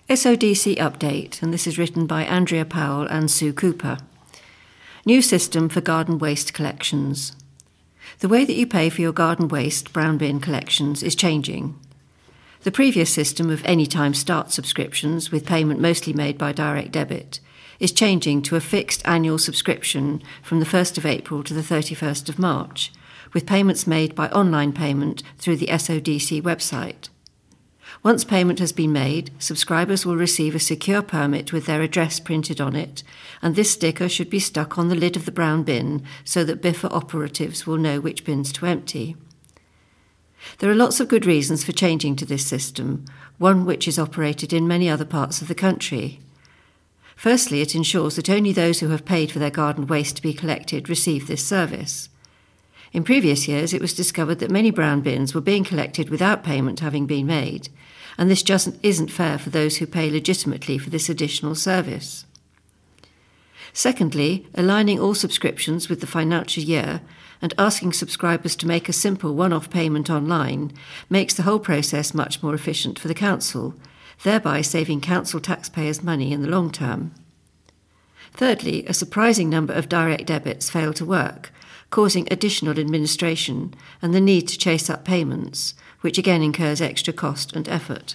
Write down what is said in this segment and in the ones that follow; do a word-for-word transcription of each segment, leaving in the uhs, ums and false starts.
S O D C update, and this is written by Andrea Powell and Sue Cooper. New system for garden waste collections. The way that you pay for your garden waste brown bin collections is changing. The previous system of Anytime Start subscriptions, with payment mostly made by direct debit, is changing to a fixed annual subscription from the first of April to the thirty-first of March, with payments made by online payment through the S O D C website. Once payment has been made, subscribers will receive a secure permit with their address printed on it, and this sticker should be stuck on the lid of the brown bin so that Biffa operatives will know which bins to empty. There are lots of good reasons for changing to this system, one which is operated in many other parts of the country. Firstly, it ensures that only those who have paid for their garden waste to be collected receive this service. In previous years, it was discovered that many brown bins were being collected without payment having been made, and this just isn't fair for those who pay legitimately for this additional service. Secondly, aligning all subscriptions with the financial year and asking subscribers to make a simple one-off payment online makes the whole process much more efficient for the council, thereby saving council taxpayers money in the long term. Thirdly, a surprising number of direct debits fail to work, causing additional administration and the need to chase up payments, which again incurs extra cost and effort.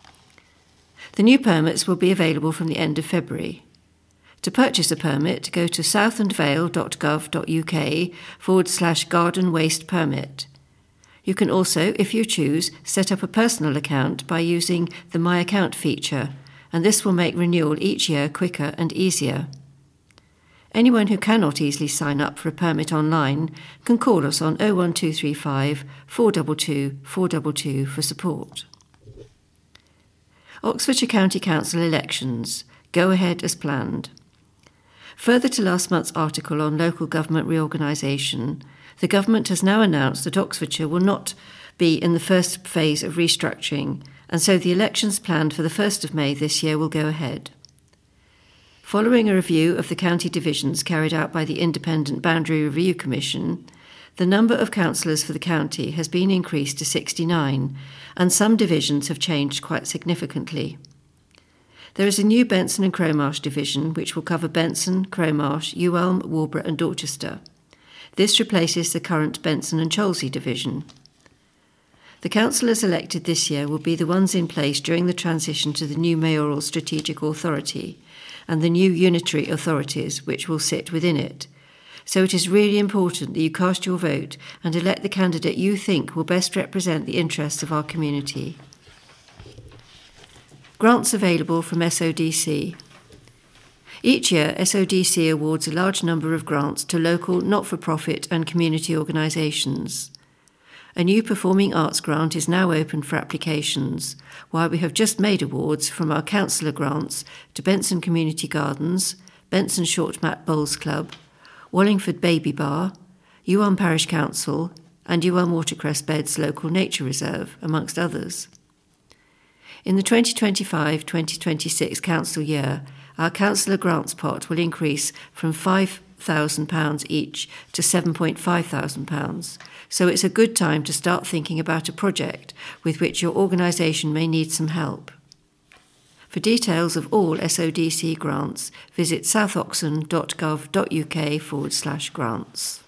The new permits will be available from the end of February. To purchase a permit, go to southlandvale.gov.uk forward slash garden waste permit. You can also, if you choose, set up a personal account by using the My Account feature, and this will make renewal each year quicker and easier. Anyone who cannot easily sign up for a permit online can call us on oh one two three five, four two two, four two two for support. Oxfordshire County Council elections. Go ahead as planned. Further to last month's article on local government reorganisation, the government has now announced that Oxfordshire will not be in the first phase of restructuring, and so the elections planned for the first of May this year will go ahead. Following a review of the county divisions carried out by the Independent Boundary Review Commission, the number of councillors for the county has been increased to sixty-nine, and some divisions have changed quite significantly. There is a new Benson and Cromarsh division which will cover Benson, Cromarsh, Ewelme, Walborough and Dorchester. This replaces the current Benson and Cholsey division. The councillors elected this year will be the ones in place during the transition to the new mayoral strategic authority and the new unitary authorities which will sit within it. So it is really important that you cast your vote and elect the candidate you think will best represent the interests of our community. Grants available from S O D C. Each year, S O D C awards a large number of grants to local, not-for-profit and community organisations. A new Performing Arts grant is now open for applications, while we have just made awards from our councillor grants to Benson Community Gardens, Benson Short Mat Bowls Club, Wallingford Baby Bar, Ewelme Parish Council and Ewelme Watercress Beds Local Nature Reserve, amongst others. In the twenty twenty-five twenty twenty-six council year, our councillor grants pot will increase from five thousand pounds each to seven thousand five hundred pounds, so it's a good time to start thinking about a project with which your organisation may need some help. For details of all S O D C grants, visit southoxon.gov.uk forward slash grants.